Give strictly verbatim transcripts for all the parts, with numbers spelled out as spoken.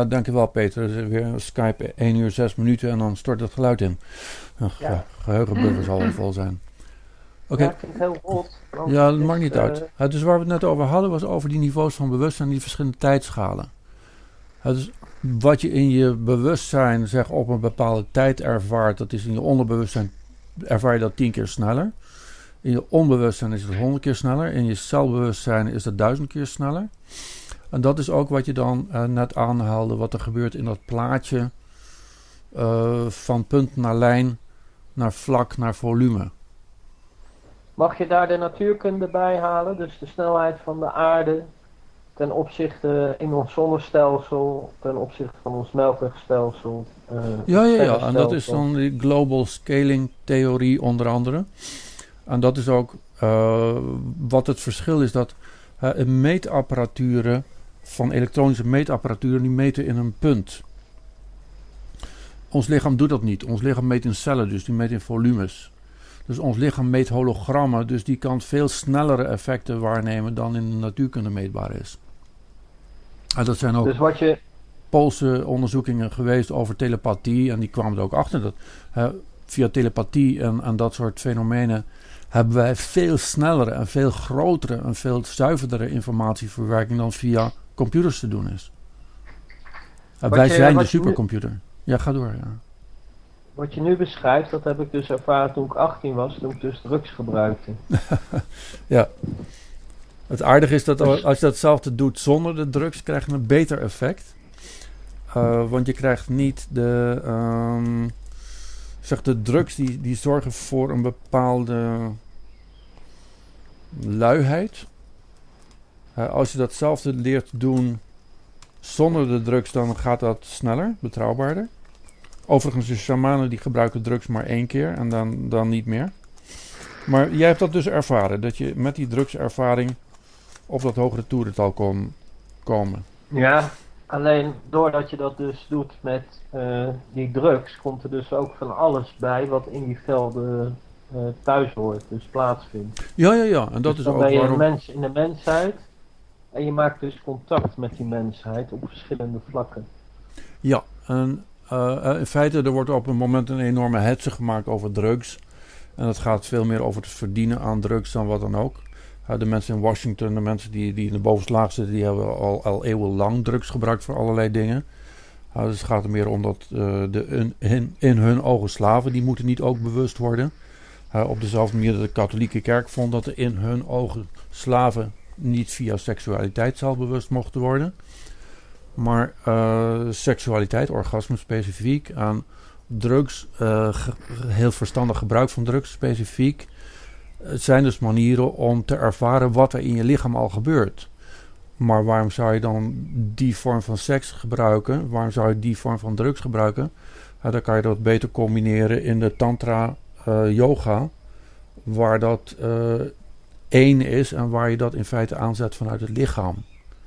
Ja, dankjewel Peter. Het is weer Skype één uur zes minuten en dan stort het geluid in. Een ge- Ja. geheugenbuffer zal wel vol zijn. Oké. Ja, ik vind het heel rot. want Ja, dat het maakt is, niet eh, uit. Het dus waar we het net over hadden was over die niveaus van bewustzijn, die verschillende tijdschalen. Het is wat je in je bewustzijn zeg, op een bepaalde tijd ervaart, dat is in je onderbewustzijn, ervaar je dat tien keer sneller. In je onbewustzijn is het honderd keer sneller. In je celbewustzijn is het duizend keer sneller. En dat is ook wat je dan uh, net aanhaalde, wat er gebeurt in dat plaatje uh, van punt naar lijn, naar vlak, naar volume. Mag je daar de natuurkunde bij halen? Dus de snelheid van de aarde ten opzichte in ons zonnestelsel, ten opzichte van ons melkwegstelsel. Uh, Ja, ja, ja. En dat is dan die global scaling theorie onder andere. En dat is ook uh, wat het verschil is, dat uh, meetapparaturen van elektronische meetapparaturen die meten in een punt. Ons lichaam doet dat niet. Ons lichaam meet in cellen, dus die meet in volumes. Dus ons lichaam meet hologrammen, dus die kan veel snellere effecten waarnemen dan in de natuurkunde meetbaar is. En dat zijn ook dus wat je... Poolse onderzoekingen geweest over telepathie en die kwamen er ook achter dat uh, via telepathie en, en dat soort fenomenen hebben wij veel snellere en veel grotere en veel zuiverdere informatieverwerking dan via computers te doen is. Uh, wij je, zijn de je supercomputer. Nu, ja, ga door. Ja. Wat je nu beschrijft, dat heb ik dus ervaren toen ik achttien was, toen ik dus drugs gebruikte. Ja. Het aardige is dat dus, als je datzelfde doet zonder de drugs, krijg je een beter effect. Uh, want je krijgt niet de... Um, zeg de drugs die, die zorgen voor een bepaalde luiheid. Uh, als je datzelfde leert doen zonder de drugs, dan gaat dat sneller, betrouwbaarder. Overigens, de shamanen die gebruiken drugs maar één keer en dan, dan niet meer. Maar jij hebt dat dus ervaren, dat je met die drugservaring op dat hogere toerental kon komen. Ja, alleen doordat je dat dus doet met uh, die drugs, komt er dus ook van alles bij wat in die velden uh, thuis hoort, dus plaatsvindt. Ja, ja, ja. En dat dus is dan ook ben je waarom... een mens in de mensheid en je maakt dus contact met die mensheid op verschillende vlakken. Ja, en uh, in feite er wordt op een moment een enorme hetze gemaakt over drugs. En het gaat veel meer over het verdienen aan drugs dan wat dan ook. Uh, de mensen in Washington, de mensen die, die in de bovenste laag zitten, die hebben al, al eeuwenlang drugs gebruikt voor allerlei dingen. Uh, dus het gaat er meer om dat uh, de in, in, in hun ogen slaven, die moeten niet ook bewust worden. Uh, op dezelfde manier dat de katholieke kerk vond dat er in hun ogen slaven niet via seksualiteit zelfbewust mochten worden. Maar uh, seksualiteit, orgasme specifiek, aan drugs, uh, ge- heel verstandig gebruik van drugs specifiek. Het zijn dus manieren om te ervaren wat er in je lichaam al gebeurt. Maar waarom zou je dan die vorm van seks gebruiken? Waarom zou je die vorm van drugs gebruiken? Uh, dan kan je dat beter combineren in de tantra uh, yoga, waar dat uh, één is en waar je dat in feite aanzet vanuit het lichaam.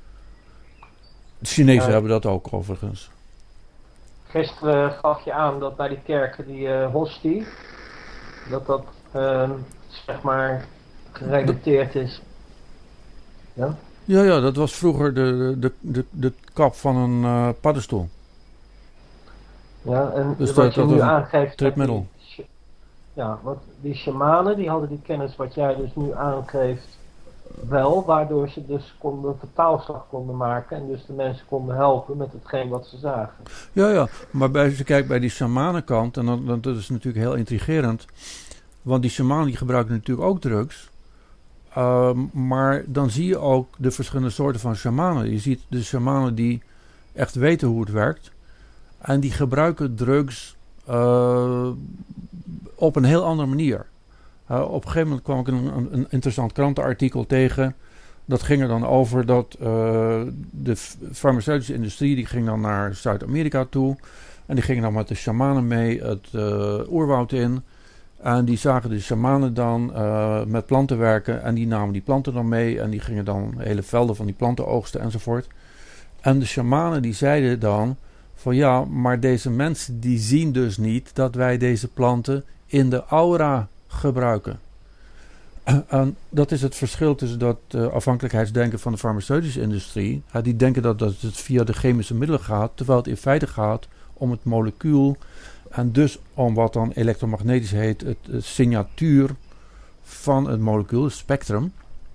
De Chinezen ja. hebben dat ook overigens. Gisteren gaf je aan dat bij die kerken die uh, hostie, dat dat uh, zeg maar gerelateerd is. Ja? Ja, ja, dat was vroeger de, de, de, de kap van een uh, paddenstoel. Ja, en dus wat dat, je dat nu een aangeeft... tripmiddel. Die, ja, want die shamanen die hadden die kennis wat jij dus nu aangeeft wel, waardoor ze dus konden een vertaalslag konden maken en dus de mensen konden helpen met hetgeen wat ze zagen. Ja, ja, maar bij, als je kijkt bij die shamanenkant, en dan, dan, dat is natuurlijk heel intrigerend, want die shamanen die gebruiken natuurlijk ook drugs, uh, maar dan zie je ook de verschillende soorten van shamanen. Je ziet de shamanen die echt weten hoe het werkt, en die gebruiken drugs uh, op een heel andere manier. Uh, op een gegeven moment kwam ik een, een, een interessant krantenartikel tegen. Dat ging er dan over dat uh, de farmaceutische industrie, die ging dan naar Zuid-Amerika toe. En die gingen dan met de shamanen mee het uh, oerwoud in. En die zagen de shamanen dan uh, met planten werken. En die namen die planten dan mee. En die gingen dan hele velden van die planten oogsten enzovoort. En de shamanen die zeiden dan van ja, maar deze mensen die zien dus niet dat wij deze planten in de aura gebruiken. En dat is het verschil tussen dat uh, afhankelijkheidsdenken van de farmaceutische industrie. Uh, die denken dat, dat het via de chemische middelen gaat, terwijl het in feite gaat om het molecuul en dus om wat dan elektromagnetisch heet, het, het signatuur van het molecuul, het spectrum.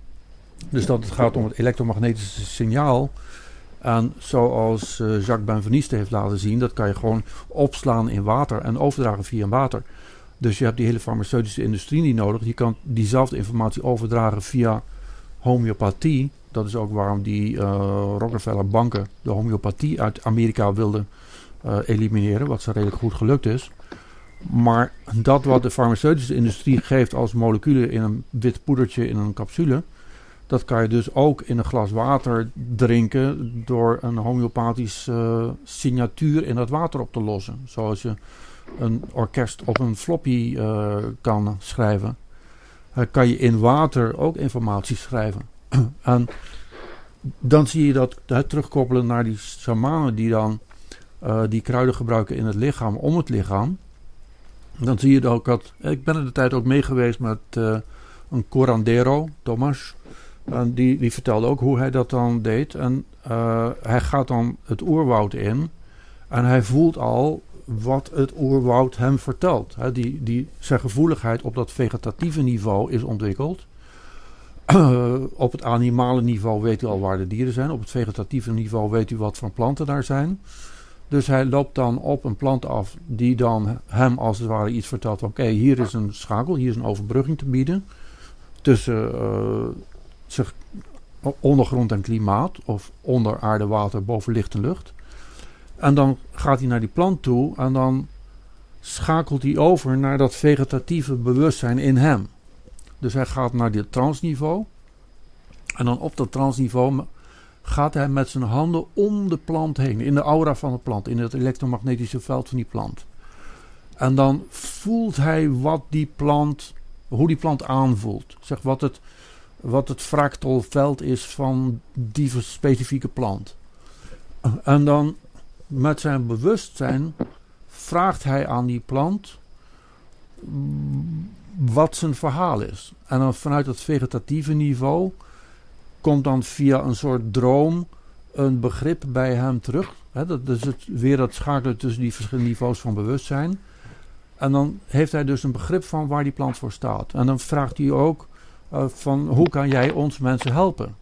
Dus dat het gaat om het elektromagnetische signaal. En zoals uh, Jacques Benveniste heeft laten zien, dat kan je gewoon opslaan in water en overdragen via water. Dus je hebt die hele farmaceutische industrie niet nodig. Je kan diezelfde informatie overdragen via homeopathie. Dat is ook waarom die uh, Rockefeller banken de homeopathie uit Amerika wilden uh, elimineren. Wat ze redelijk goed gelukt is. Maar dat wat de farmaceutische industrie geeft als moleculen in een wit poedertje in een capsule, dat kan je dus ook in een glas water drinken door een homeopathisch uh, signatuur in dat water op te lossen. Zoals je een orkest op een floppy uh, kan schrijven. Uh, kan je in water ook informatie schrijven. En dan zie je dat uh, terugkoppelen naar die shamanen die dan uh, die kruiden gebruiken in het lichaam, om het lichaam. Dan zie je ook dat, ik ben in de tijd ook mee geweest met uh, een curandero, Thomas. En die, die vertelde ook hoe hij dat dan deed. En uh, hij gaat dan het oerwoud in. En hij voelt al wat het oerwoud hem vertelt. He, die, die, zijn gevoeligheid op dat vegetatieve niveau is ontwikkeld. Uh, op het animale niveau weet u al waar de dieren zijn. Op het vegetatieve niveau weet u wat voor planten daar zijn. Dus hij loopt dan op een plant af die dan hem als het ware iets vertelt. Oké, okay, hier is een schakel, hier is een overbrugging te bieden. Tussen uh, zich, ondergrond en klimaat. Of onder aarde, water, boven licht en lucht. En dan gaat hij naar die plant toe en dan schakelt hij over naar dat vegetatieve bewustzijn in hem. Dus hij gaat naar dit transniveau. En dan op dat transniveau gaat hij met zijn handen om de plant heen. In de aura van de plant. In het elektromagnetische veld van die plant. En dan voelt hij wat die plant, hoe die plant aanvoelt. Zeg wat het, wat het fractalveld is van die specifieke plant. En dan met zijn bewustzijn vraagt hij aan die plant wat zijn verhaal is. En dan vanuit het vegetatieve niveau komt dan via een soort droom een begrip bij hem terug. He, dat is het, weer dat schakelen tussen die verschillende niveaus van bewustzijn. En dan heeft hij dus een begrip van waar die plant voor staat. En dan vraagt hij ook uh, van hoe kan jij ons mensen helpen?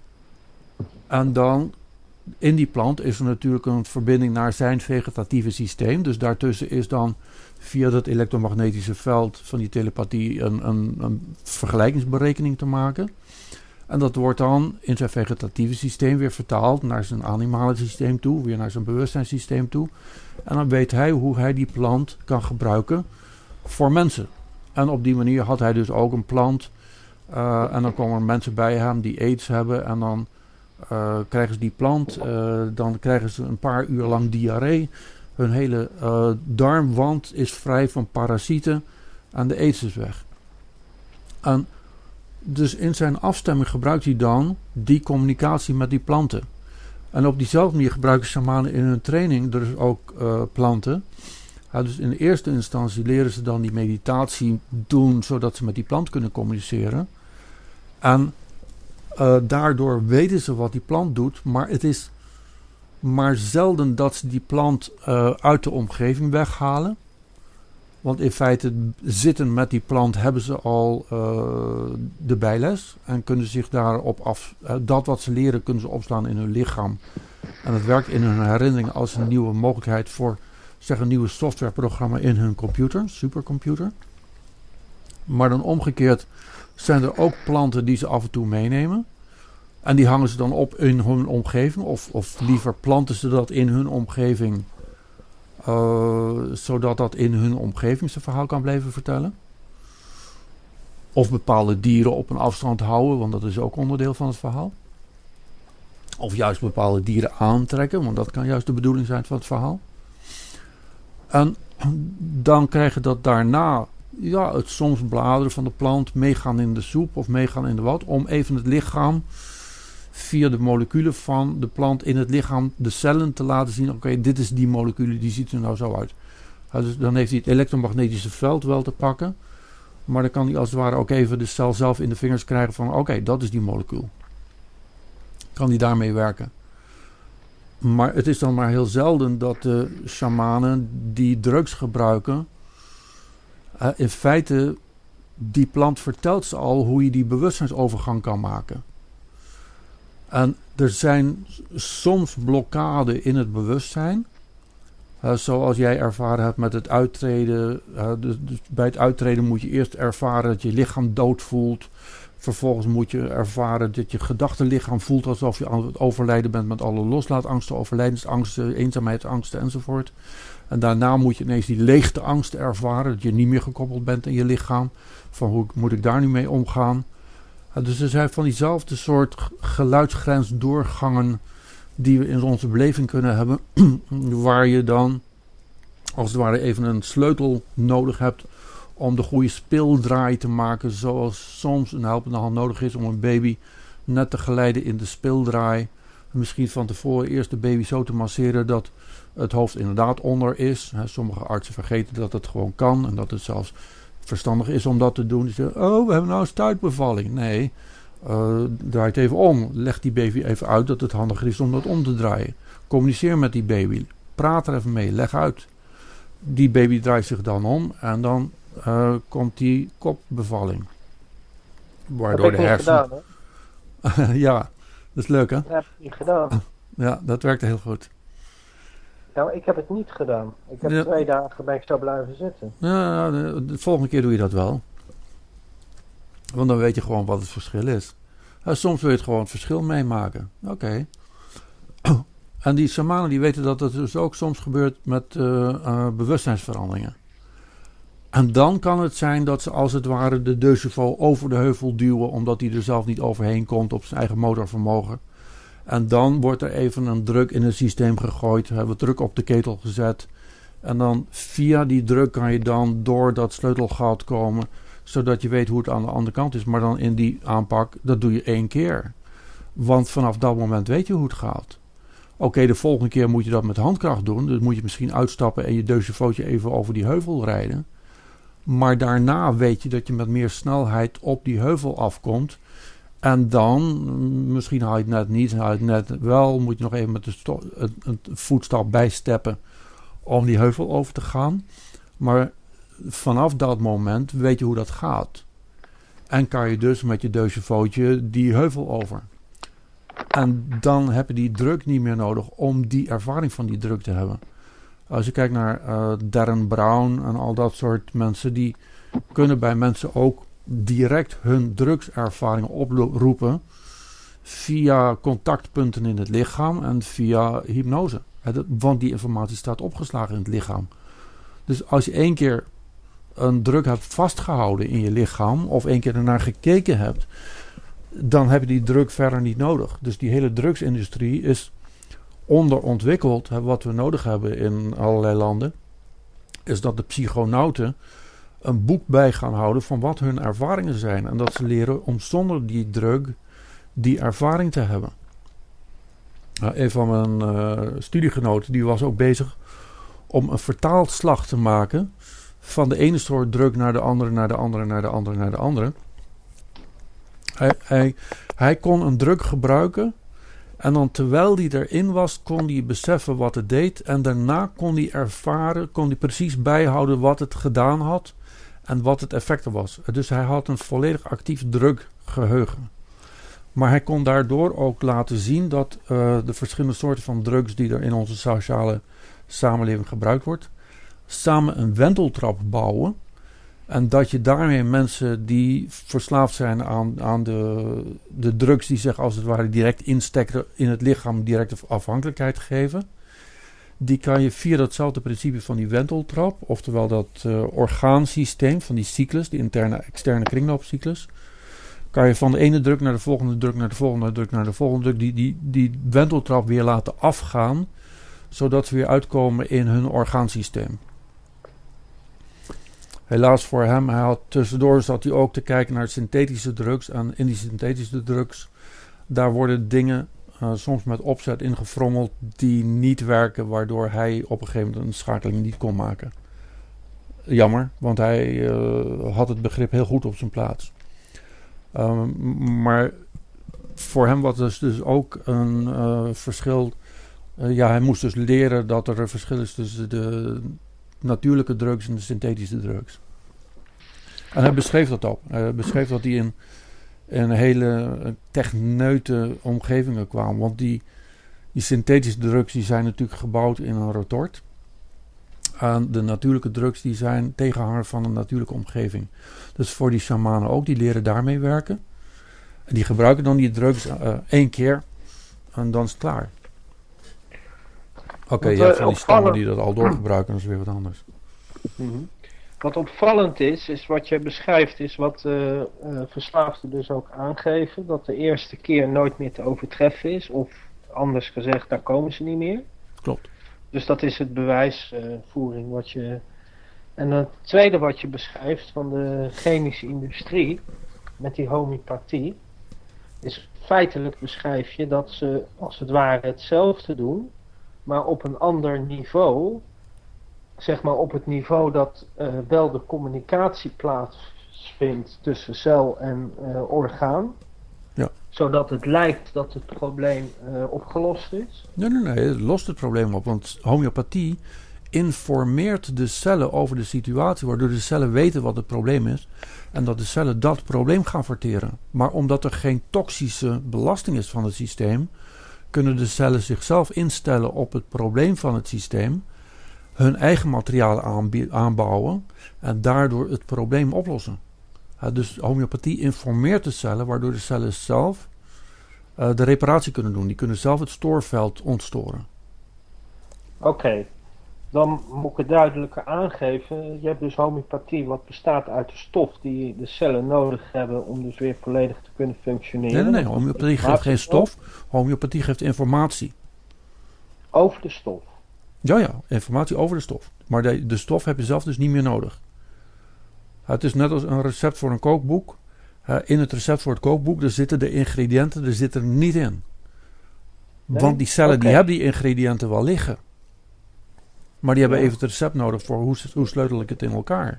En dan in die plant is er natuurlijk een verbinding naar zijn vegetatieve systeem. Dus daartussen is dan via dat elektromagnetische veld van die telepathie een, een, een vergelijkingsberekening te maken. En dat wordt dan in zijn vegetatieve systeem weer vertaald naar zijn animale systeem toe, weer naar zijn bewustzijnssysteem toe. En dan weet hij hoe hij die plant kan gebruiken voor mensen. En op die manier had hij dus ook een plant. Uh, en dan komen er mensen bij hem die aids hebben en dan Uh, krijgen ze die plant, uh, dan krijgen ze een paar uur lang diarree. Hun hele uh, darmwand is vrij van parasieten en de aids is weg. En dus in zijn afstemming gebruikt hij dan die communicatie met die planten. En op diezelfde manier gebruiken shamanen in hun training dus ook uh, planten. Ja, dus in de eerste instantie leren ze dan die meditatie doen zodat ze met die plant kunnen communiceren. En Uh, daardoor weten ze wat die plant doet, maar het is maar zelden dat ze die plant uh, uit de omgeving weghalen. Want in feite zitten met die plant hebben ze al uh, de bijles en kunnen zich daarop af. Uh, dat wat ze leren kunnen ze opslaan in hun lichaam. En het werkt in hun herinnering als een nieuwe mogelijkheid voor zeg een nieuwe softwareprogramma in hun computer, supercomputer. Maar dan omgekeerd zijn er ook planten die ze af en toe meenemen. En die hangen ze dan op in hun omgeving. Of, of liever planten ze dat in hun omgeving. Uh, zodat dat in hun omgeving zijn verhaal kan blijven vertellen. Of bepaalde dieren op een afstand houden. Want dat is ook onderdeel van het verhaal. Of juist bepaalde dieren aantrekken. Want dat kan juist de bedoeling zijn van het verhaal. En dan krijg je dat daarna. Ja, het soms bladeren van de plant meegaan in de soep of meegaan in de wat. Om even het lichaam via de moleculen van de plant in het lichaam de cellen te laten zien. Oké, okay, dit is die molecule, die ziet er nou zo uit. Ja, dus dan heeft hij het elektromagnetische veld wel te pakken. Maar dan kan hij als het ware ook even de cel zelf in de vingers krijgen van... oké, okay, dat is die molecuul. Kan hij daarmee werken. Maar het is dan maar heel zelden dat de shamanen die drugs gebruiken... Uh, in feite, die plant vertelt ze al hoe je die bewustzijnsovergang kan maken. En er zijn soms blokkaden in het bewustzijn... Uh, zoals jij ervaren hebt met het uittreden. Uh, dus, dus bij het uittreden moet je eerst ervaren dat je lichaam dood voelt. Vervolgens moet je ervaren dat je gedachtenlichaam voelt alsof je aan het overlijden bent met alle loslaatangsten, overlijdensangsten, eenzaamheidsangsten enzovoort. En daarna moet je ineens die leegteangsten ervaren, dat je niet meer gekoppeld bent aan je lichaam. Van hoe moet ik daar nu mee omgaan? Uh, dus er zijn van diezelfde soort geluidsgrensdoorgangen die we in onze beleving kunnen hebben, waar je dan als het ware even een sleutel nodig hebt om de goede speeldraai te maken, zoals soms een helpende hand nodig is om een baby net te geleiden in de speeldraai. Misschien van tevoren eerst de baby zo te masseren dat het hoofd inderdaad onder is. Sommige artsen vergeten dat het gewoon kan en dat het zelfs verstandig is om dat te doen. Die zeggen, oh, we hebben nou een stuitbevalling. Nee. Uh, draai het even om. Leg die baby even uit dat het handiger is om dat om te draaien. Communiceer met die baby. Praat er even mee. Leg uit. Die baby draait zich dan om. En dan uh, komt die kopbevalling. Waardoor dat heb de ik hersenen... niet gedaan, hè? Ja, dat is leuk, hè? Dat heb ik niet gedaan. Ja, dat werkt heel goed. Nou, ik heb het niet gedaan. Ik heb Ja. twee dagen ben ik zo blijven zitten. Ja, de, de volgende keer doe je dat wel. Want dan weet je gewoon wat het verschil is. Uh, soms wil je het gewoon het verschil meemaken. Oké. Okay. En die shamanen die weten dat het dus ook soms gebeurt met uh, uh, bewustzijnsveranderingen. En dan kan het zijn dat ze als het ware de deux chevaux over de heuvel duwen, omdat hij er zelf niet overheen komt op zijn eigen motorvermogen. En dan wordt er even een druk in het systeem gegooid, hebben we druk op de ketel gezet. En dan via die druk kan je dan door dat sleutelgat komen, zodat je weet hoe het aan de andere kant is. Maar dan in die aanpak, dat doe je één keer. Want vanaf dat moment weet je hoe het gaat. Oké, okay, de volgende keer moet je dat met handkracht doen. Dus moet je misschien uitstappen en je deux chevaux even over die heuvel rijden. Maar daarna weet je dat je met meer snelheid op die heuvel afkomt. En dan, misschien haal je het net niet, haal je het net wel, moet je nog even met de sto- een, een voetstap bijsteppen om die heuvel over te gaan. Maar vanaf dat moment weet je hoe dat gaat. En kan je dus met je deux chevaux die heuvel over. En dan heb je die druk niet meer nodig om die ervaring van die druk te hebben. Als je kijkt naar uh, Darren Brown en al dat soort mensen, die kunnen bij mensen ook direct hun drugservaringen oproepen via contactpunten in het lichaam en via hypnose. Want die informatie staat opgeslagen in het lichaam. Dus als je één keer een drug hebt vastgehouden in je lichaam of één keer ernaar gekeken hebt, dan heb je die drug verder niet nodig. Dus die hele drugsindustrie is onderontwikkeld. Wat we nodig hebben in allerlei landen is dat de psychonauten een boek bij gaan houden van wat hun ervaringen zijn. En dat ze leren om zonder die drug die ervaring te hebben. Nou, een van mijn uh, studiegenoten die was ook bezig om een vertaalslag te maken van de ene soort drug naar de andere, naar de andere, naar de andere, naar de andere. Hij, hij, hij kon een drug gebruiken en dan terwijl die erin was, kon hij beseffen wat het deed. En daarna kon hij ervaren, kon hij precies bijhouden wat het gedaan had en wat het effect was. Dus hij had een volledig actief druggeheugen. Maar hij kon daardoor ook laten zien dat uh, de verschillende soorten van drugs die er in onze sociale samenleving gebruikt wordt, samen een wenteltrap bouwen. En dat je daarmee mensen die verslaafd zijn aan, aan de, de drugs die zich als het ware direct instekken in het lichaam, directe afhankelijkheid geven. Die kan je via datzelfde principe van die wenteltrap, oftewel dat uh, orgaansysteem van die cyclus, die interne externe kringloopcyclus, kan je van de ene druk naar de volgende druk, naar de volgende druk, naar de volgende druk, die, die, die wenteltrap weer laten afgaan, zodat ze weer uitkomen in hun orgaansysteem. Helaas voor hem, hij had tussendoor zat hij ook te kijken naar synthetische drugs. En in die synthetische drugs, daar worden dingen uh, soms met opzet ingefrommeld die niet werken, waardoor hij op een gegeven moment een schakeling niet kon maken. Jammer, want hij uh, had het begrip heel goed op zijn plaats. Um, maar voor hem was dus, dus ook een uh, verschil. Uh, ja, hij moest dus leren dat er een verschil is tussen de natuurlijke drugs en de synthetische drugs. En hij beschreef dat ook. Hij beschreef dat hij in, in hele techneute omgevingen kwam. Want die, die synthetische drugs die zijn natuurlijk gebouwd in een retort. En de natuurlijke drugs die zijn tegenhanger van een natuurlijke omgeving. Dus voor die shamanen ook, die leren daarmee werken. En die gebruiken dan die drugs uh, één keer en dan is het klaar. Oké, okay, je hebt van die stammen die dat al doorgebruiken, dat is weer wat anders. Mm-hmm. Wat opvallend is, is wat je beschrijft, is wat uh, uh, verslaafden dus ook aangeven. Dat de eerste keer nooit meer te overtreffen is. Of anders gezegd, daar komen ze niet meer. Klopt. Dus dat is het bewijsvoering uh, wat je... En het tweede wat je beschrijft van de chemische industrie, met die homeopathie, is feitelijk beschrijf je dat ze als het ware hetzelfde doen, maar op een ander niveau, zeg maar op het niveau dat uh, wel de communicatie plaatsvindt tussen cel en uh, orgaan. Ja. Zodat het lijkt dat het probleem uh, opgelost is. Nee, nee, nee, het lost het probleem op. Want homeopathie informeert de cellen over de situatie, waardoor de cellen weten wat het probleem is. En dat de cellen dat probleem gaan verteren. Maar omdat er geen toxische belasting is van het systeem, kunnen de cellen zichzelf instellen op het probleem van het systeem, hun eigen materiaal aanbouwen en daardoor het probleem oplossen. Uh, dus homeopathie informeert de cellen, waardoor de cellen zelf uh, de reparatie kunnen doen. Die kunnen zelf het stoorveld ontstoren. Oké, okay. Dan moet ik het duidelijker aangeven. Je hebt dus homeopathie, wat bestaat uit de stof die de cellen nodig hebben om dus weer volledig te kunnen functioneren. Nee, nee, nee. Homeopathie geeft geen stof. Homeopathie geeft informatie. Over de stof? Ja, ja. Informatie over de stof. Maar de, de stof heb je zelf dus niet meer nodig. Het is net als een recept voor een kookboek. Uh, in het recept voor het kookboek, daar zitten de ingrediënten, er zitten er niet in. Nee? Want die cellen okay. die hebben die ingrediënten wel liggen. Maar die hebben ja. even het recept nodig voor hoe, hoe sleutel ik het in elkaar.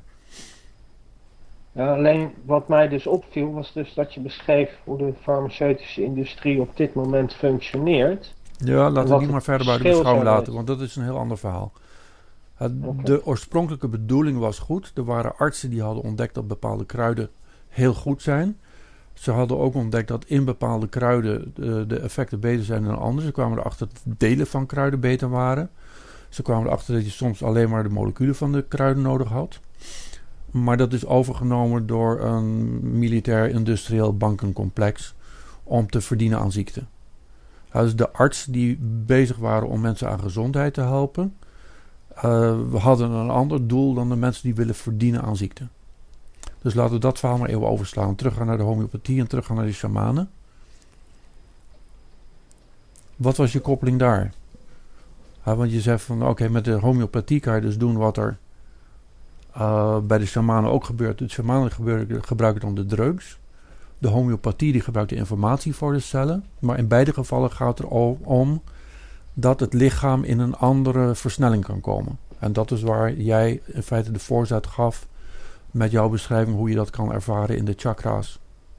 Ja, alleen wat mij dus opviel was dus dat je beschreef hoe de farmaceutische industrie op dit moment functioneert. Ja, laten we niet maar verder buiten de beschouwing laten, want dat is een heel ander verhaal. Het, okay. De oorspronkelijke bedoeling was goed. Er waren artsen die hadden ontdekt dat bepaalde kruiden heel goed zijn. Ze hadden ook ontdekt dat in bepaalde kruiden de, de effecten beter zijn dan andere. Ze kwamen erachter dat delen van kruiden beter waren. Ze kwamen erachter dat je soms alleen maar de moleculen van de kruiden nodig had. Maar dat is overgenomen door een militair-industrieel bankencomplex om te verdienen aan ziekte. Dus de artsen die bezig waren om mensen aan gezondheid te helpen, uh, we hadden een ander doel dan de mensen die willen verdienen aan ziekte. Dus laten we dat verhaal maar even overslaan. Teruggaan naar de homeopathie en teruggaan naar de shamanen. Wat was je koppeling daar? Ja, want je zegt van oké, okay, met de homeopathie kan je dus doen wat er uh, bij de shamanen ook gebeurt. De shamanen gebruiken dan de drugs. De homeopathie die gebruikt de informatie voor de cellen. Maar in beide gevallen gaat het er om dat het lichaam in een andere versnelling kan komen. En dat is waar jij in feite de voorzet gaf met jouw beschrijving hoe je dat kan ervaren in de chakra's.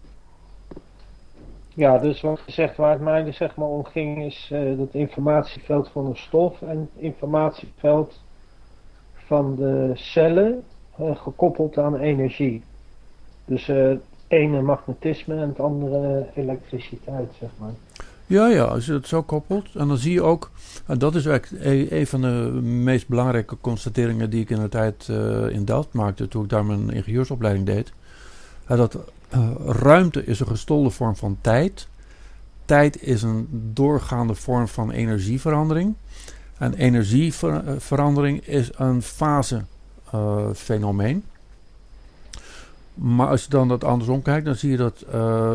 Ja, dus wat je zegt, waar het mij dus zeg maar om ging is uh, het informatieveld van een stof en het informatieveld van de cellen uh, gekoppeld aan energie. Dus uh, het ene magnetisme en het andere elektriciteit, zeg maar. Ja, ja, als je het zo koppelt. En dan zie je ook, en dat is eigenlijk een, een van de meest belangrijke constateringen die ik in de tijd uh, in Delft maakte, toen ik daar mijn ingenieursopleiding deed. Uh, dat uh, ruimte is een gestolde vorm van tijd. Tijd is een doorgaande vorm van energieverandering. En energieverandering is een fasefenomeen. Uh, maar als je dan dat andersom kijkt, dan zie je dat uh,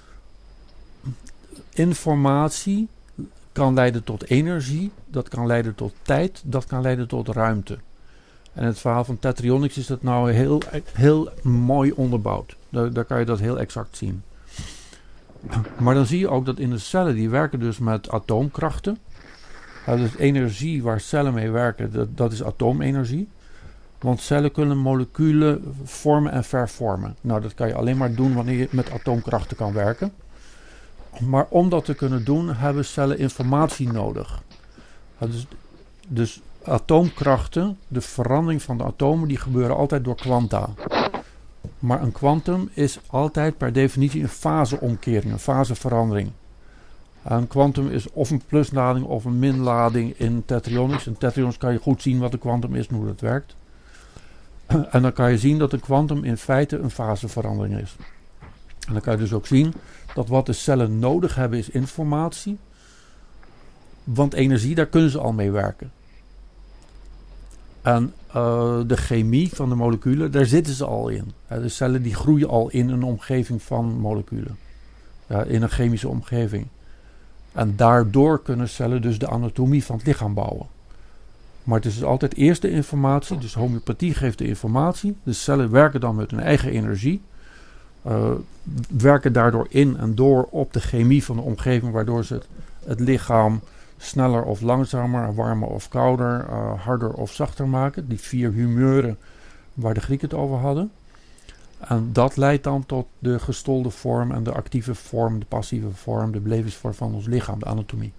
informatie kan leiden tot energie, dat kan leiden tot tijd, dat kan leiden tot ruimte. En het verhaal van Tetrionix is dat nou heel, heel mooi onderbouwd. Daar, daar kan je dat heel exact zien. Maar dan zie je ook dat in de cellen, die werken dus met atoomkrachten. Dus energie waar cellen mee werken, dat, dat is atoomenergie. Want cellen kunnen moleculen vormen en vervormen. Nou, dat kan je alleen maar doen wanneer je met atoomkrachten kan werken. Maar om dat te kunnen doen, hebben cellen informatie nodig. Dus, dus atoomkrachten, de verandering van de atomen, die gebeuren altijd door kwanta. Maar een kwantum is altijd per definitie een faseomkering, een faseverandering. Een kwantum is of een pluslading of een minlading in tetraionics. In tetraionics kan je goed zien wat een kwantum is en hoe dat werkt. En dan kan je zien dat een kwantum in feite een faseverandering is. En dan kan je dus ook zien dat wat de cellen nodig hebben is informatie. Want energie, daar kunnen ze al mee werken. En uh, de chemie van de moleculen, daar zitten ze al in. Uh, de cellen die groeien al in een omgeving van moleculen. Uh, in een chemische omgeving. En daardoor kunnen cellen dus de anatomie van het lichaam bouwen. Maar het is dus altijd eerst de informatie. Dus homeopathie geeft de informatie. De cellen werken dan met hun eigen energie. Uh, werken daardoor in en door op de chemie van de omgeving. Waardoor ze het, het lichaam sneller of langzamer, warmer of kouder, uh, harder of zachter maken. Die vier humeuren waar de Grieken het over hadden. En dat leidt dan tot de gestolde vorm en de actieve vorm, de passieve vorm, de belevingsvorm van ons lichaam, de anatomie.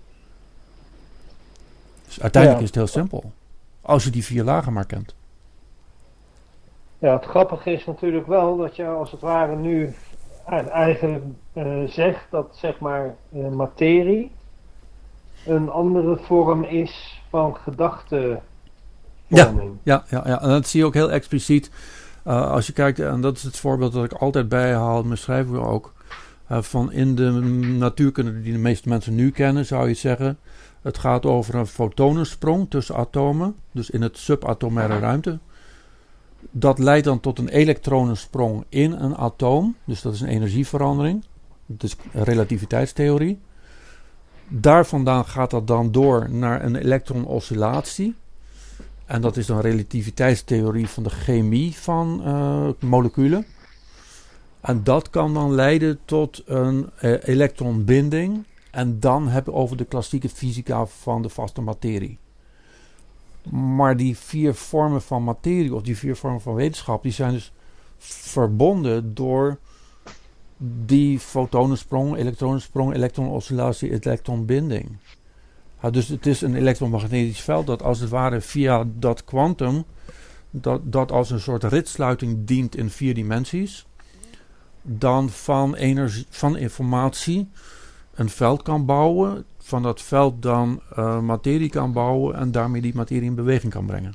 Dus uiteindelijk ja. is het heel simpel. Als je die vier lagen maar kent. Ja, het grappige is natuurlijk wel dat je als het ware nu eigenlijk uh, zegt dat zeg maar uh, materie een andere vorm is van gedachtevorming. Ja, ja, ja, ja, en dat zie je ook heel expliciet. Uh, als je kijkt, en dat is het voorbeeld dat ik altijd bijhaal, mijn schrijver ook, uh, van in de natuurkunde die de meeste mensen nu kennen, zou je zeggen, het gaat over een fotonensprong tussen atomen, dus in het subatomaire ruimte. Dat leidt dan tot een elektronensprong in een atoom, dus dat is een energieverandering, dat is relativiteitstheorie. Daar vandaan gaat dat dan door naar een elektronoscillatie. En dat is dan relativiteitstheorie van de chemie van uh, moleculen. En dat kan dan leiden tot een uh, elektronbinding. En dan heb je over de klassieke fysica van de vaste materie. Maar die vier vormen van materie, of die vier vormen van wetenschap, die zijn dus verbonden door die fotonensprong, elektronensprong, elektronoscillatie, elektronbinding. Ja, dus het is een elektromagnetisch veld dat als het ware via dat kwantum, dat, dat als een soort ritsluiting dient in vier dimensies, dan van, energie, van informatie een veld kan bouwen, van dat veld dan uh, materie kan bouwen en daarmee die materie in beweging kan brengen.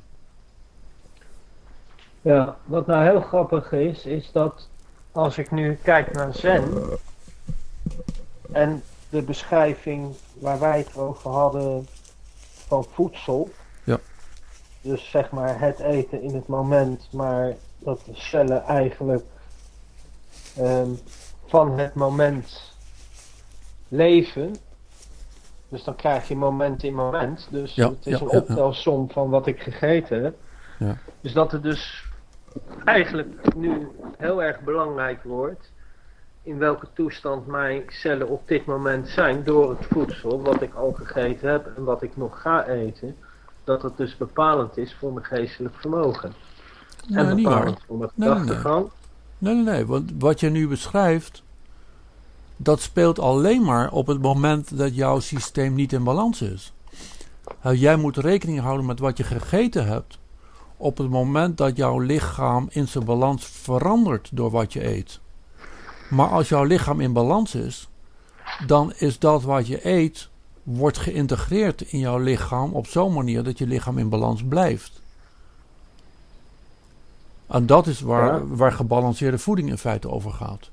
Ja, wat nou heel grappig is, is dat als ik nu kijk naar Zen en de beschrijving waar wij het over hadden van voedsel. Ja. Dus zeg maar het eten in het moment, maar dat de cellen eigenlijk um, van het moment leven. Dus dan krijg je moment in moment. Dus ja, het is ja, een ja, optelsom van wat ik gegeten heb. Ja. Dus dat het dus eigenlijk nu heel erg belangrijk wordt in welke toestand mijn cellen op dit moment zijn door het voedsel wat ik al gegeten heb en wat ik nog ga eten, dat het dus bepalend is voor mijn geestelijk vermogen. Nee, en niet bepalend waar. voor mijn Nee, nee, gedachtegang. Nee, nee, nee, want wat je nu beschrijft, dat speelt alleen maar op het moment dat jouw systeem niet in balans is. Uh, jij moet rekening houden met wat je gegeten hebt op het moment dat jouw lichaam in zijn balans verandert door wat je eet. Maar als jouw lichaam in balans is, dan is dat wat je eet, wordt geïntegreerd in jouw lichaam op zo'n manier dat je lichaam in balans blijft. En dat is waar, ja. waar gebalanceerde voeding in feite over gaat.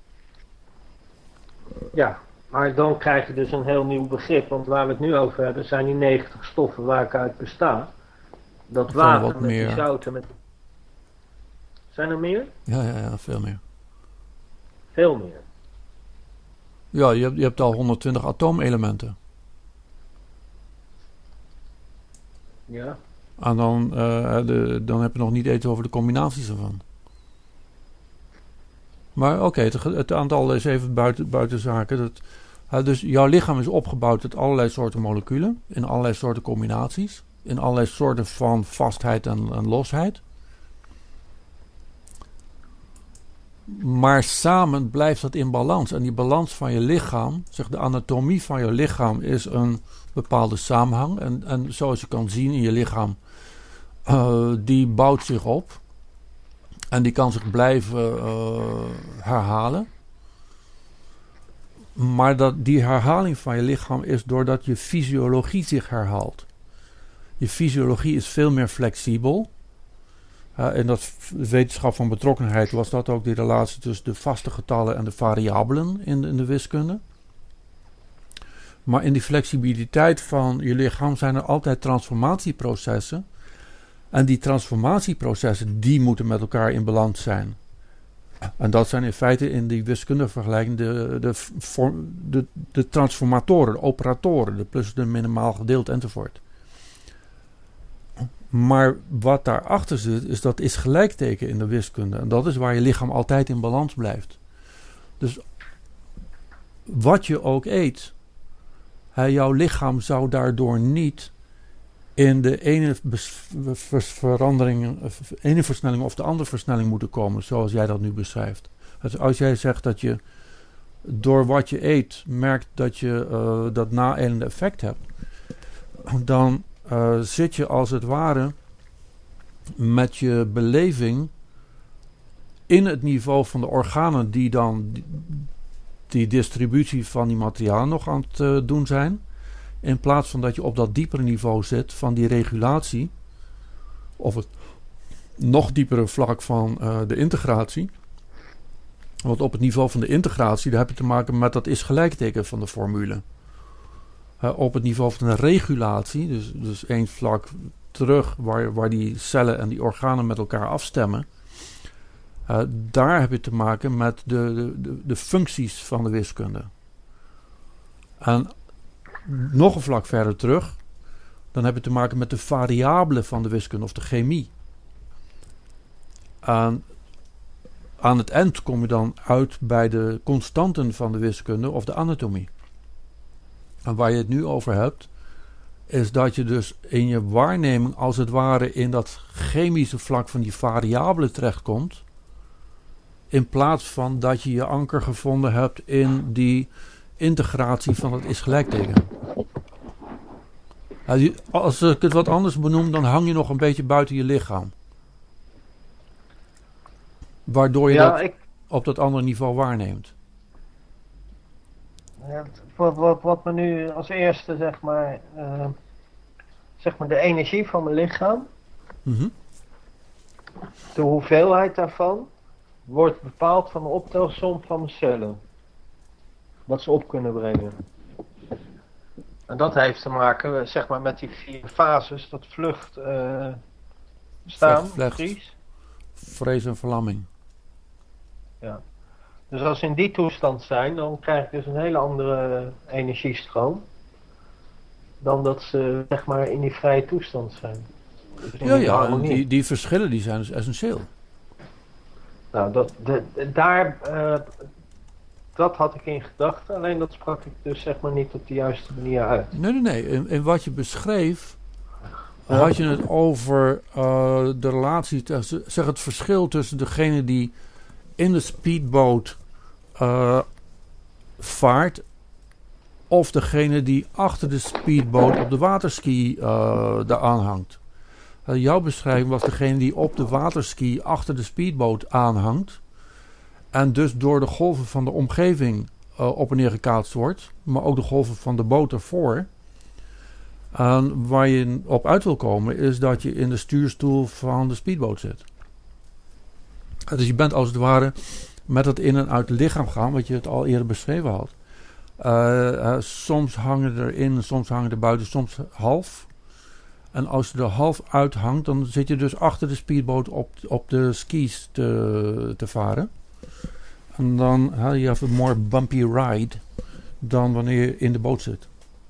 Ja, maar dan krijg je dus een heel nieuw begrip, want waar we het nu over hebben zijn die negentig stoffen waar ik uit besta. Dat Of water wat met meer. die zouten met... Zijn er meer? Ja, ja, ja, veel meer. Veel meer. Ja, je hebt, je hebt al honderdtwintig atoomelementen. Ja. En dan, uh, de, dan heb je nog niet eens over de combinaties ervan. Maar oké, okay, het, het aantal is even buiten, buiten zaken. Dat, uh, dus jouw lichaam is opgebouwd uit allerlei soorten moleculen. In allerlei soorten combinaties. In allerlei soorten van vastheid en, en losheid. Maar samen blijft dat in balans. En die balans van je lichaam, zeg de anatomie van je lichaam, is een bepaalde samenhang. En, en zoals je kan zien in je lichaam, uh, die bouwt zich op. En die kan zich blijven uh, herhalen. Maar dat, die herhaling van je lichaam is doordat je fysiologie zich herhaalt. Je fysiologie is veel meer flexibel. Uh, in dat wetenschap van betrokkenheid was dat ook die relatie tussen de vaste getallen en de variabelen in de, in de wiskunde. Maar in die flexibiliteit van je lichaam zijn er altijd transformatieprocessen. En die transformatieprocessen die moeten met elkaar in balans zijn. En dat zijn in feite in die wiskundige vergelijking de, de, de, de transformatoren, de operatoren, de plus, de minimaal gedeelte enzovoort. Maar wat daarachter zit, is dat is gelijkteken in de wiskunde. En dat is waar je lichaam altijd in balans blijft. Dus wat je ook eet, hè, jouw lichaam zou daardoor niet in de ene verandering, ene versnelling of de andere versnelling moeten komen, zoals jij dat nu beschrijft. Dus als jij zegt dat je door wat je eet merkt dat je uh, dat naelende effect hebt, dan uh, zit je als het ware met je beleving in het niveau van de organen die dan die, die distributie van die materialen nog aan het uh, doen zijn. In plaats van dat je op dat diepere niveau zit van die regulatie. Of het nog diepere vlak van uh, de integratie. Want op het niveau van de integratie, daar heb je te maken met dat is gelijkteken van de formule. Uh, op het niveau van de regulatie, dus, dus één vlak terug waar, waar die cellen en die organen met elkaar afstemmen. Uh, daar heb je te maken met de, de, de functies van de wiskunde. En nog een vlak verder terug, dan heb je te maken met de variabelen van de wiskunde of de chemie. En aan het eind kom je dan uit bij de constanten van de wiskunde of de anatomie. En waar je het nu over hebt, is dat je dus in je waarneming als het ware in dat chemische vlak van die variabelen terechtkomt, in plaats van dat je je anker gevonden hebt in die integratie van het is gelijkteken. Als ik het wat anders benoem, dan hang je nog een beetje buiten je lichaam. Waardoor je ja, dat ik, op dat andere niveau waarneemt. Ja, wat, wat, wat me nu als eerste, zeg maar, uh, zeg maar de energie van mijn lichaam, mm-hmm. de hoeveelheid daarvan, wordt bepaald van de optelsom van mijn cellen. Wat ze op kunnen brengen. En dat heeft te maken, zeg maar, met die vier fases, dat vlucht, uh, staan, vries. Vrees en verlamming. Ja. Dus als ze in die toestand zijn, dan krijg ik dus een hele andere energiestroom. Dan dat ze, zeg maar, in die vrije toestand zijn. Dus ja, ja, en die, die verschillen die zijn dus essentieel. Nou, dat, de, de, daar, uh, dat had ik in gedachten, alleen dat sprak ik dus, zeg maar, niet op de juiste manier uit. Nee, nee, nee. In, in wat je beschreef, ja. had je het over uh, de relatie, tussen, zeg het verschil tussen degene die in de speedboot uh, vaart, of degene die achter de speedboot op de waterski uh, daar aanhangt. Uh, jouw beschrijving was degene die op de waterski achter de speedboot aanhangt. En dus door de golven van de omgeving uh, op en neer gekaatst wordt. Maar ook de golven van de boot ervoor. En waar je op uit wil komen is dat je in de stuurstoel van de speedboot zit. Uh, dus je bent als het ware met het in en uit het lichaam gaan. Wat je het al eerder beschreven had. Uh, uh, soms hangen er in, soms hangen er buiten, soms half. En als je er half uithangt, dan zit je dus achter de speedboot op, op de skis te, te varen. En dan heb je een more bumpy ride dan wanneer je in de boot zit.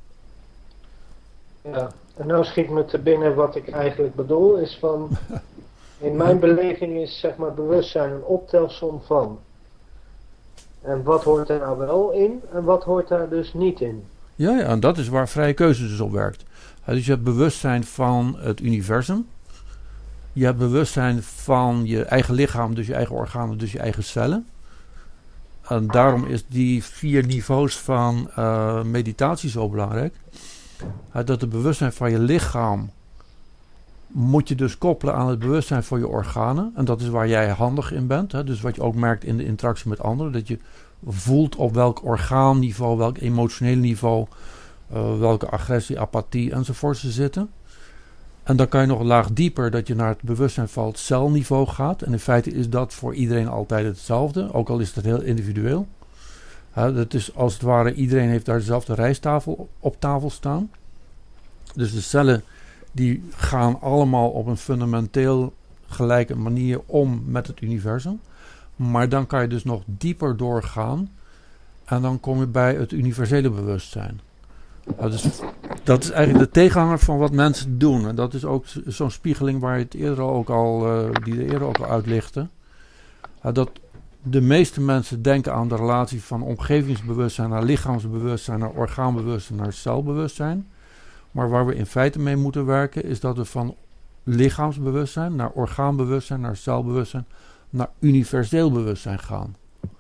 Ja, en nou schiet me te binnen wat ik eigenlijk bedoel, is van, in mijn beleving is, zeg maar, bewustzijn een optelsom van. En wat hoort er nou wel in en wat hoort daar dus niet in? Ja, ja, en dat is waar vrije keuze dus op werkt. Dus je hebt bewustzijn van het universum. Je hebt bewustzijn van je eigen lichaam, dus je eigen organen, dus je eigen cellen. En daarom is die vier niveaus van uh, meditatie zo belangrijk. Uh, dat het bewustzijn van je lichaam moet je dus koppelen aan het bewustzijn van je organen. En dat is waar jij handig in bent. Hè? Dus wat je ook merkt in de interactie met anderen. Dat je voelt op welk orgaanniveau, welk emotioneel niveau, uh, welke agressie, apathie enzovoort ze zitten. En dan kan je nog een laag dieper dat je naar het bewustzijn van het celniveau gaat. En in feite is dat voor iedereen altijd hetzelfde. Ook al is dat heel individueel. Uh, dat is als het ware, iedereen heeft daar dezelfde rijsttafel op tafel staan. Dus de cellen die gaan allemaal op een fundamenteel gelijke manier om met het universum. Maar dan kan je dus nog dieper doorgaan. En dan kom je bij het universele bewustzijn. Nou, dus dat is eigenlijk de tegenhanger van wat mensen doen. En dat is ook zo'n spiegeling waar je het eerder ook al, uh, die er eerder ook al uitlichtte. Uh, dat de meeste mensen denken aan de relatie van omgevingsbewustzijn naar lichaamsbewustzijn, naar orgaanbewustzijn, naar celbewustzijn. Maar waar we in feite mee moeten werken is dat we van lichaamsbewustzijn naar orgaanbewustzijn, naar celbewustzijn, naar universeel bewustzijn gaan.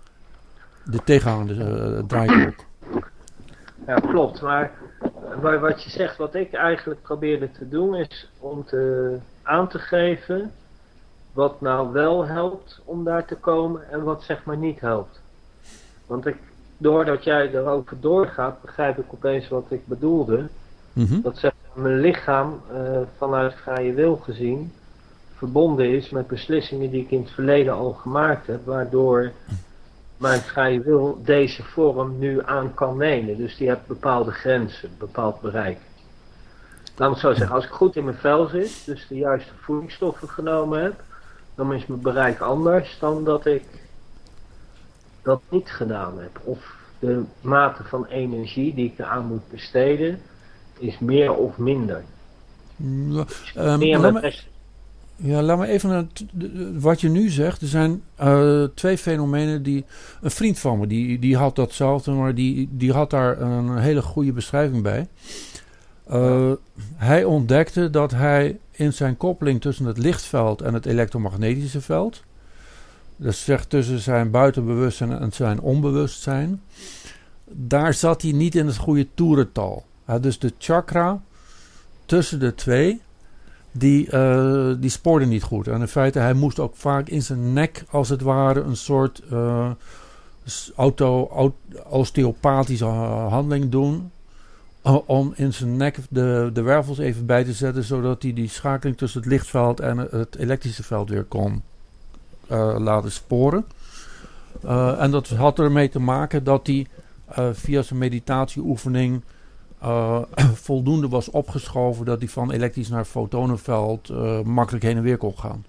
De tegenhanger uh, draait ook. Ja, klopt. Maar wat je zegt, wat ik eigenlijk probeerde te doen, is om te, aan te geven wat nou wel helpt om daar te komen en wat zeg maar niet helpt. Want ik, doordat jij erover doorgaat, begrijp ik opeens wat ik bedoelde. Mm-hmm. Dat zeg maar, mijn lichaam uh, vanuit vrije wil gezien verbonden is met beslissingen die ik in het verleden al gemaakt heb, waardoor mijn vrije wil deze vorm nu aan kan nemen. Dus die heeft bepaalde grenzen, bepaald bereik. Laat me het zo zeggen, als ik goed in mijn vel zit, dus de juiste voedingsstoffen genomen heb, dan is mijn bereik anders dan dat ik dat niet gedaan heb. Of de mate van energie die ik eraan moet besteden is meer of minder. Ja, um, meer laat, me, ja, laat me even naar wat je nu zegt. Er zijn uh, twee fenomenen die... Een vriend van me, die, die had datzelfde, maar die, die had daar een hele goede beschrijving bij. Uh, ja. Hij ontdekte dat hij in zijn koppeling tussen het lichtveld en het elektromagnetische veld, dus zegt tussen zijn buitenbewustzijn en zijn onbewustzijn, daar zat hij niet in het goede toerental. Uh, dus de chakra tussen de twee, die, uh, die spoorde niet goed. En in feite, hij moest ook vaak in zijn nek, als het ware, een soort uh, auto, auto, osteopathische handeling doen, uh, om in zijn nek de, de wervels even bij te zetten, zodat hij die schakeling tussen het lichtveld en het elektrische veld weer kon uh, laten sporen. Uh, en dat had ermee te maken dat hij uh, via zijn meditatieoefening Uh, voldoende was opgeschoven dat hij van elektrisch naar fotonenveld uh, makkelijk heen en weer kon gaan.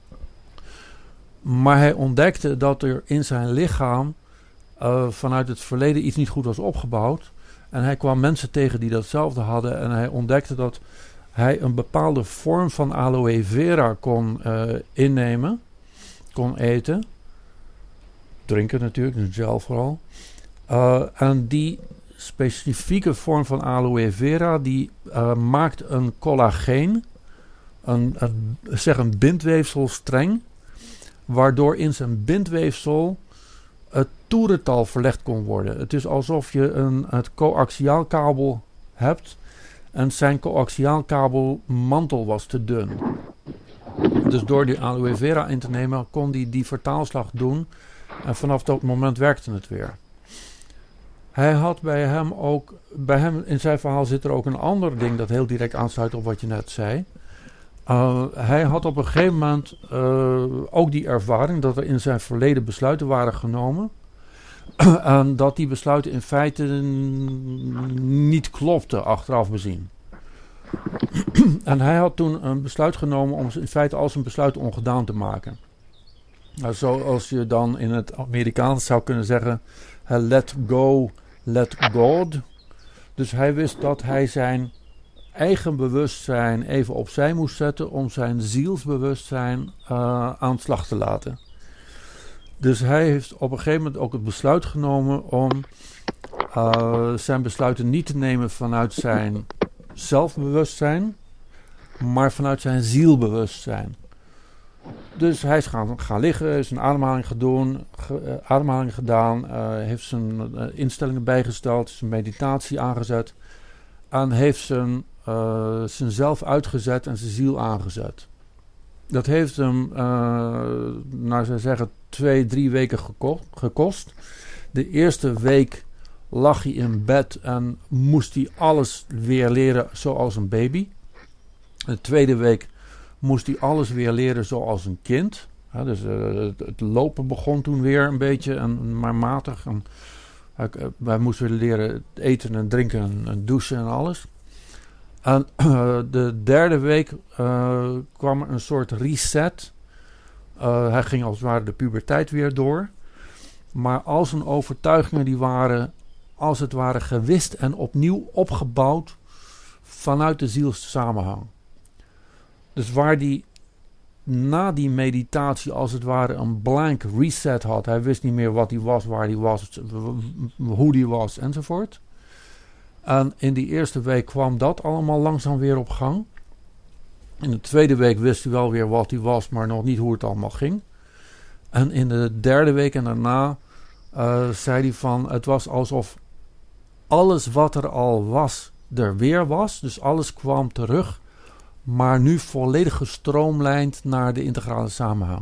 Maar hij ontdekte dat er in zijn lichaam uh, vanuit het verleden iets niet goed was opgebouwd. En hij kwam mensen tegen die datzelfde hadden. En hij ontdekte dat hij een bepaalde vorm van aloe vera kon uh, innemen. Kon eten. Drinken natuurlijk, een gel vooral. Uh, en die specifieke vorm van aloe vera, die uh, maakt een collageen, een, een, zeg een bindweefselstreng, waardoor in zijn bindweefsel het toerental verlegd kon worden. Het is alsof je een het coaxiaalkabel hebt en zijn coaxiaalkabelmantel was te dun. Dus door die aloe vera in te nemen kon hij die vertaalslag doen en vanaf dat moment werkte het weer. Hij had bij hem ook, bij hem in zijn verhaal zit er ook een ander ding dat heel direct aansluit op wat je net zei. Uh, hij had op een gegeven moment uh, ook die ervaring dat er in zijn verleden besluiten waren genomen. En dat die besluiten in feite niet klopten achteraf bezien. En hij had toen een besluit genomen om in feite al zijn besluiten ongedaan te maken. Nou, zoals je dan in het Amerikaans zou kunnen zeggen, let go, let God. Dus hij wist dat hij zijn eigen bewustzijn even opzij moest zetten om zijn zielsbewustzijn uh, aan de slag te laten. Dus hij heeft op een gegeven moment ook het besluit genomen om uh, zijn besluiten niet te nemen vanuit zijn zelfbewustzijn, maar vanuit zijn zielbewustzijn. Dus hij is gaan, gaan liggen, heeft zijn ademhaling, gedoen, ge, uh, ademhaling gedaan, uh, heeft zijn uh, instellingen bijgesteld, zijn meditatie aangezet en heeft zijn, uh, zijn zelf uitgezet en zijn ziel aangezet. Dat heeft hem, uh, nou zou zeggen, twee, drie weken geko- gekost. De eerste week lag hij in bed en moest hij alles weer leren zoals een baby. De tweede week moest hij alles weer leren zoals een kind. Ja, dus uh, het, het lopen begon toen weer een beetje, en, maar matig. En, uh, wij moesten weer leren eten en drinken en, en douchen en alles. En uh, de derde week uh, kwam er een soort reset. Uh, hij ging als het ware de puberteit weer door. Maar al zijn overtuigingen die waren als het ware gewist en opnieuw opgebouwd vanuit de zielssamenhang. Dus waar die na die meditatie als het ware een blank reset had. Hij wist niet meer wat hij was, waar hij was, hoe hij was enzovoort. En in die eerste week kwam dat allemaal langzaam weer op gang. In de tweede week wist hij wel weer wat hij was, maar nog niet hoe het allemaal ging. En in de derde week en daarna uh, zei hij van, het was alsof alles wat er al was, er weer was. Dus alles kwam terug, maar nu volledig gestroomlijnd naar de integrale samenhang.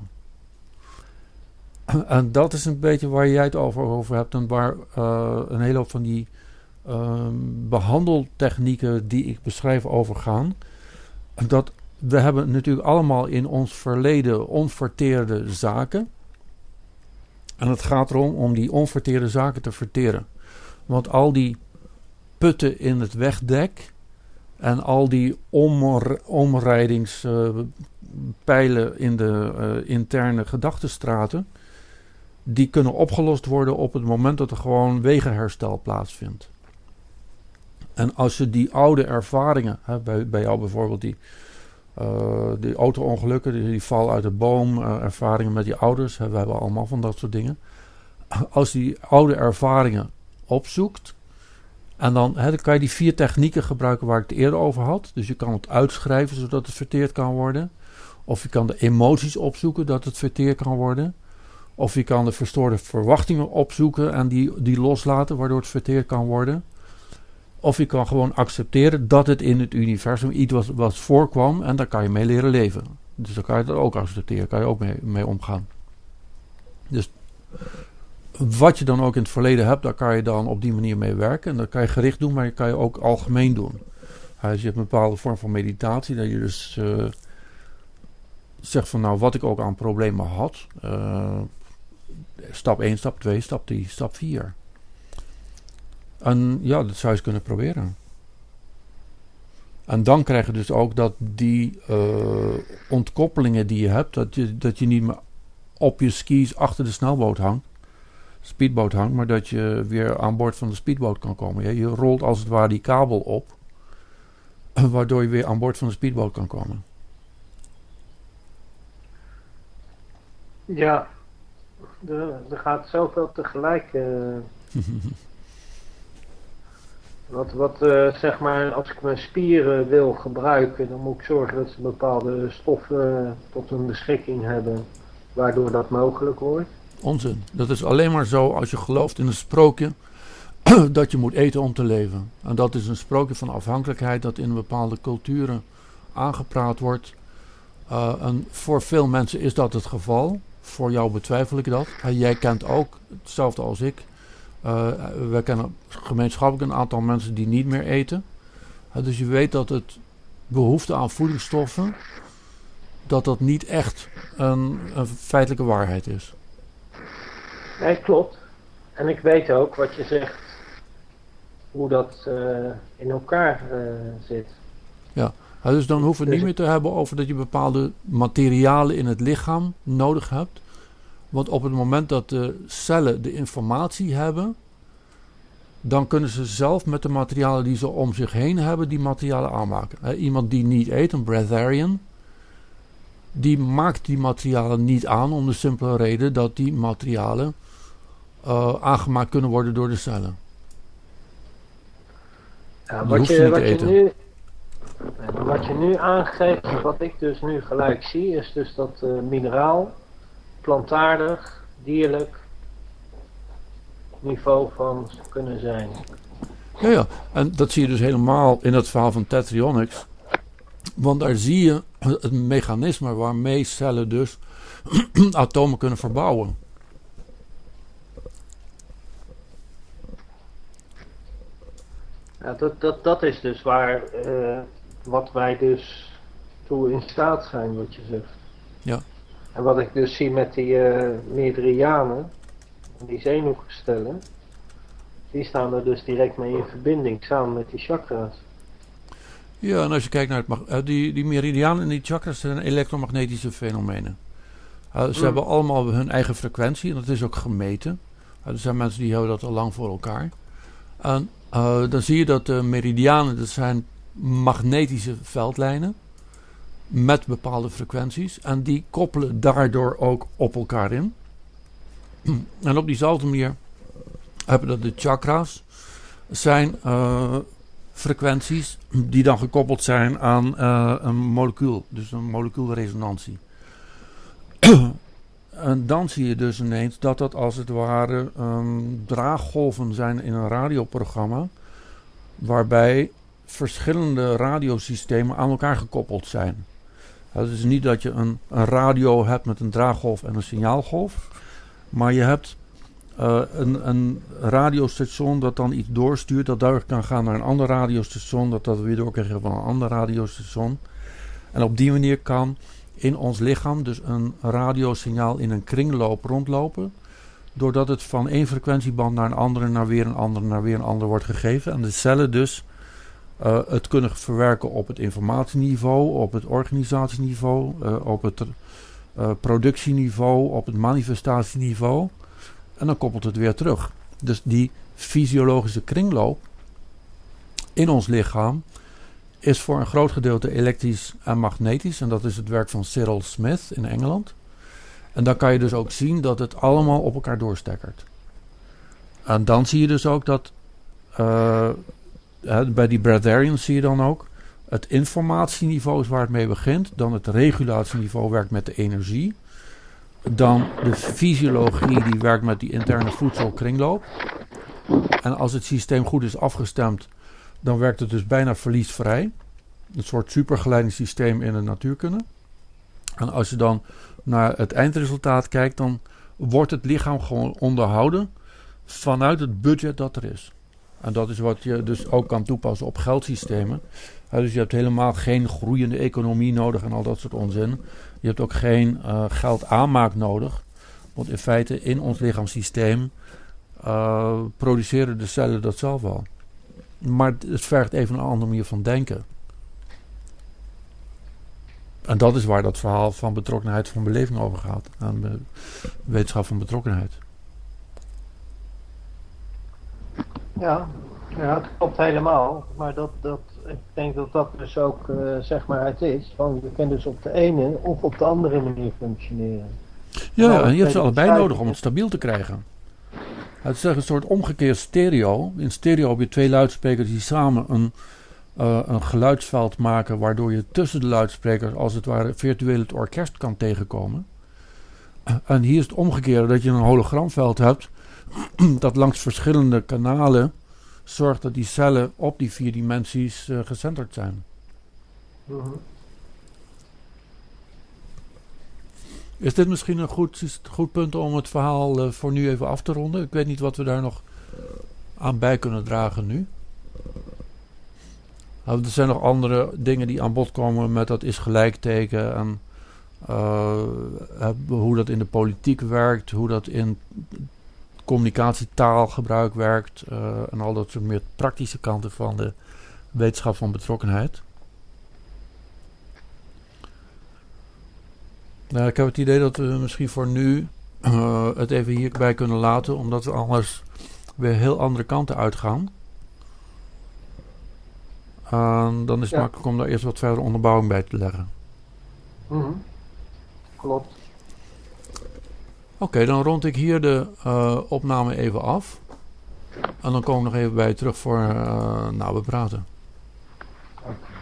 En dat is een beetje waar jij het over, over hebt en waar uh, een hele hoop van die uh, behandeltechnieken die ik beschrijf overgaan. Dat we hebben natuurlijk allemaal in ons verleden onverteerde zaken. En het gaat erom om die onverteerde zaken te verteren. Want al die putten in het wegdek en al die omr- omrijdingspijlen uh, in de uh, interne gedachtenstraten, die kunnen opgelost worden op het moment dat er gewoon wegenherstel plaatsvindt. En als je die oude ervaringen, hè, bij, bij jou bijvoorbeeld die, uh, die auto-ongelukken, die, die val uit de boom, uh, ervaringen met je ouders, hè, we hebben allemaal van dat soort dingen. Als die oude ervaringen opzoekt, en dan, hè, dan kan je die vier technieken gebruiken waar ik het eerder over had. Dus je kan het uitschrijven zodat het verteerd kan worden. Of je kan de emoties opzoeken dat het verteerd kan worden. Of je kan de verstoorde verwachtingen opzoeken en die, die loslaten waardoor het verteerd kan worden. Of je kan gewoon accepteren dat het in het universum iets was wat voorkwam en daar kan je mee leren leven. Dus dan kan je dat ook accepteren, kan je ook mee, mee omgaan. Dus wat je dan ook in het verleden hebt, daar kan je dan op die manier mee werken. En dat kan je gericht doen, maar je kan je ook algemeen doen. Dus je hebt een bepaalde vorm van meditatie, dat je dus uh, zegt van nou wat ik ook aan problemen had. Uh, stap één, stap twee, stap drie, stap vier. En ja, dat zou je eens kunnen proberen. En dan krijg je dus ook dat die uh, ontkoppelingen die je hebt, dat je, dat je niet meer op je skis achter de snelboot hangt, speedboot hangt, maar dat je weer aan boord van de speedboot kan komen. Ja, je rolt als het ware die kabel op, waardoor je weer aan boord van de speedboot kan komen. Ja, er, er gaat zoveel tegelijk. Uh, wat, wat uh, zeg maar, als ik mijn spieren wil gebruiken, dan moet ik zorgen dat ze bepaalde stoffen uh, tot hun beschikking hebben, waardoor dat mogelijk wordt. Onzin. Dat is alleen maar zo als je gelooft in een sprookje dat je moet eten om te leven. En dat is een sprookje van afhankelijkheid dat in bepaalde culturen aangepraat wordt. Uh, en voor veel mensen is dat het geval. Voor jou betwijfel ik dat. Uh, jij kent ook, hetzelfde als ik. Uh, wij kennen gemeenschappelijk een aantal mensen die niet meer eten. Uh, dus je weet dat het behoefte aan voedingsstoffen, dat dat niet echt een, een feitelijke waarheid is. Nee, klopt. En ik weet ook wat je zegt, hoe dat uh, in elkaar uh, zit. Ja, dus dan hoeven we het niet meer te hebben over dat je bepaalde materialen in het lichaam nodig hebt. Want op het moment dat de cellen de informatie hebben, dan kunnen ze zelf met de materialen die ze om zich heen hebben, die materialen aanmaken. He, iemand die niet eet, een breatharian, die maakt die materialen niet aan om de simpele reden dat die materialen uh, aangemaakt kunnen worden door de cellen. Ja, wat je, wat je nu, En wat je nu aangeeft, wat ik dus nu gelijk zie, is dus dat uh, mineraal, plantaardig, dierlijk niveau van kunnen zijn. Ja, ja, en dat zie je dus helemaal in het verhaal van Tetrionics. Want daar zie je het mechanisme waarmee cellen dus atomen kunnen verbouwen. Ja, dat, dat, dat is dus waar, uh, wat wij dus toe in staat zijn, wat je zegt. Ja. En wat ik dus zie met die uh, meridianen, die zenuwgestellen, die staan er dus direct mee in verbinding, samen met die chakra's. Ja, en als je kijkt naar het, uh, die, die meridianen en die chakras zijn elektromagnetische fenomenen. Uh, ze mm. hebben allemaal hun eigen frequentie en dat is ook gemeten. Uh, er zijn mensen die hebben dat al lang voor elkaar. En uh, dan zie je dat de meridianen, dat zijn magnetische veldlijnen met bepaalde frequenties. En die koppelen daardoor ook op elkaar in. En op diezelfde manier hebben dat de chakra's. Zijn uh, frequenties die dan gekoppeld zijn aan uh, een molecuul. Dus een molecuulresonantie. En dan zie je dus ineens dat dat als het ware um, draaggolven zijn in een radioprogramma. Waarbij verschillende radiosystemen aan elkaar gekoppeld zijn. Het is niet dat je een, een radio hebt met een draaggolf en een signaalgolf. Maar je hebt uh, een, een radiostation dat dan iets doorstuurt. Dat daar kan gaan naar een ander radiostation. Dat dat weer doorkrijgt van een ander radiostation. En op die manier kan in ons lichaam dus een radiosignaal in een kringloop rondlopen. Doordat het van één frequentieband naar een andere, naar weer een andere, naar weer een andere wordt gegeven. En de cellen dus uh, het kunnen verwerken op het informatieniveau, op het organisatieniveau, uh, op het uh, productieniveau, op het manifestatieniveau. En dan koppelt het weer terug. Dus die fysiologische kringloop in ons lichaam is voor een groot gedeelte elektrisch en magnetisch. En dat is het werk van Cyril Smith in Engeland. En dan kan je dus ook zien dat het allemaal op elkaar doorstekkert. En dan zie je dus ook dat uh, bij die breatharians zie je dan ook het informatieniveau is waar het mee begint. Dan het regulatieniveau werkt met de energie. Dan de fysiologie die werkt met die interne voedselkringloop. En als het systeem goed is afgestemd, dan werkt het dus bijna verliesvrij. Een soort supergeleidingssysteem in de natuurkunde. En als je dan naar het eindresultaat kijkt, dan wordt het lichaam gewoon onderhouden vanuit het budget dat er is. En dat is wat je dus ook kan toepassen op geldsystemen. Uh, dus je hebt helemaal geen groeiende economie nodig en al dat soort onzin. Je hebt ook geen uh, geldaanmaak nodig. Want in feite in ons lichaamssysteem uh, produceren de cellen dat zelf al. Maar het vergt even een andere manier van denken. En dat is waar dat verhaal van betrokkenheid van beleving over gaat. Aan de wetenschap van betrokkenheid. Ja, ja, het klopt helemaal. Maar dat, dat, ik denk dat dat dus ook uh, zeg maar het is. Van, je kunt dus op de ene of op de andere manier functioneren. Ja, nou, en je hebt ze allebei nodig om het stabiel te krijgen. Het is een soort omgekeerd stereo. In stereo heb je twee luidsprekers die samen een, uh, een geluidsveld maken, waardoor je tussen de luidsprekers als het ware virtueel het orkest kan tegenkomen. Uh, en hier is het omgekeerde, dat je een hologramveld hebt dat langs verschillende kanalen zorgt dat die cellen op die vier dimensies uh, gecenterd zijn. Mm-hmm. Is dit misschien een goed, goed punt om het verhaal uh, voor nu even af te ronden? Ik weet niet wat we daar nog aan bij kunnen dragen nu. Nou, er zijn nog andere dingen die aan bod komen met dat is gelijkteken en uh, hoe dat in de politiek werkt, hoe dat in communicatietaalgebruik werkt uh, en al dat soort meer praktische kanten van de wetenschap van betrokkenheid. Nou, ik heb het idee dat we misschien voor nu uh, het even hierbij kunnen laten, omdat we anders weer heel andere kanten uitgaan. Uh, dan is het ja. makkelijk om daar eerst wat verder onderbouwing bij te leggen. Mm-hmm. Klopt. Oké, okay, dan rond ik hier de uh, opname even af. En dan kom ik nog even bij je terug voor uh, nou, we praten. Okay.